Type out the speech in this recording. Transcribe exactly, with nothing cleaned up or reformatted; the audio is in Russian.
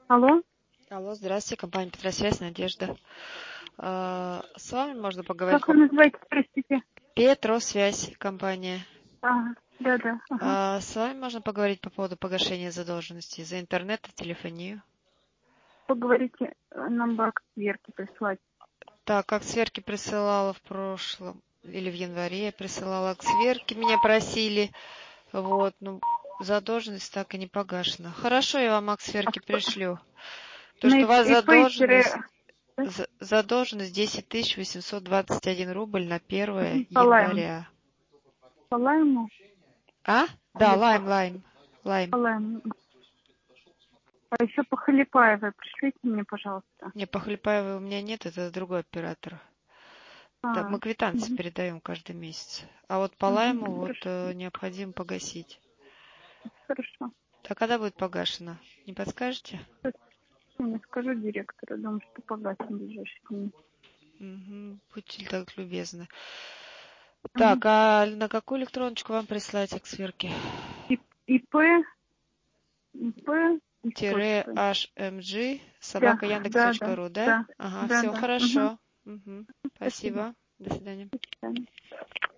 Алло, Алло, здравствуйте, компания Петросвязь, Надежда. А, С вами можно поговорить как вы по называетесь, простите? Петросвязь, компания. Ага, да-да, ага. А, С вами можно поговорить по поводу погашения задолженности за интернет и телефонию. Поговорите, э, нам бак сверки прислать. Так, как сверки присылала в прошлом, или в январе я присылала к сверке, меня просили. Вот, ну, задолженность так и не погашена. Хорошо, я вам к А сверке сп- пришлю. То, на что у вас задолженность, ип за- задолженность десять тысяч восемьсот двадцать один рубль на первое по лайму. января. По лайму А? Да, или лайм, по, лайм, по лайм. лайму. А еще по Халипаевой пришлите мне, пожалуйста. Не, по Хлепаевой у меня нет, это другой оператор. Так, А, мы квитанции угу, передаем каждый месяц. А вот по лайму угу, вот хорошо, э, необходимо погасить. хорошо. А когда будет погашено? Не подскажете? Сейчас я скажу директору, думаю, что погасим в ближайшие дни. Угу, будьте так любезны. Угу. Так, а на какую электроночку вам прислать к сверке? И, ИП, ИП и с Тире точкой. hmg Да, собака яндекс да, точка да, ру, да? да, Ага, да, все да. Угу. хорошо. Угу. Спасибо. Спасибо. До свидания. До свидания.